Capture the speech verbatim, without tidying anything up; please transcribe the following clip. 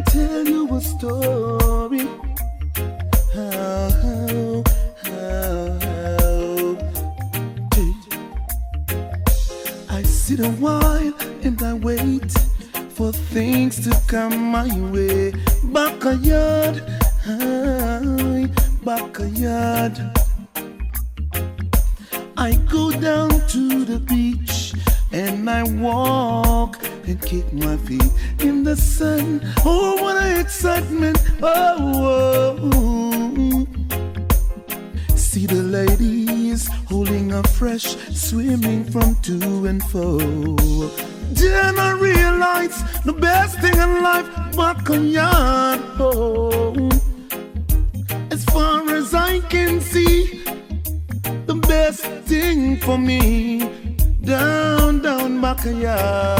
tell you a story. How, how, how, how. I sit a while and I wait for things to come my way. Backyard, hi, backyard. I go down to the beach and I walk and kick my feet in the sun. Oh, what an excitement! Oh, oh. See the ladies holding a fresh, swimming from to and fro. Then I realize the best thing in life, backyard. Oh, as far as I can see, the best thing for me, down, down backyard.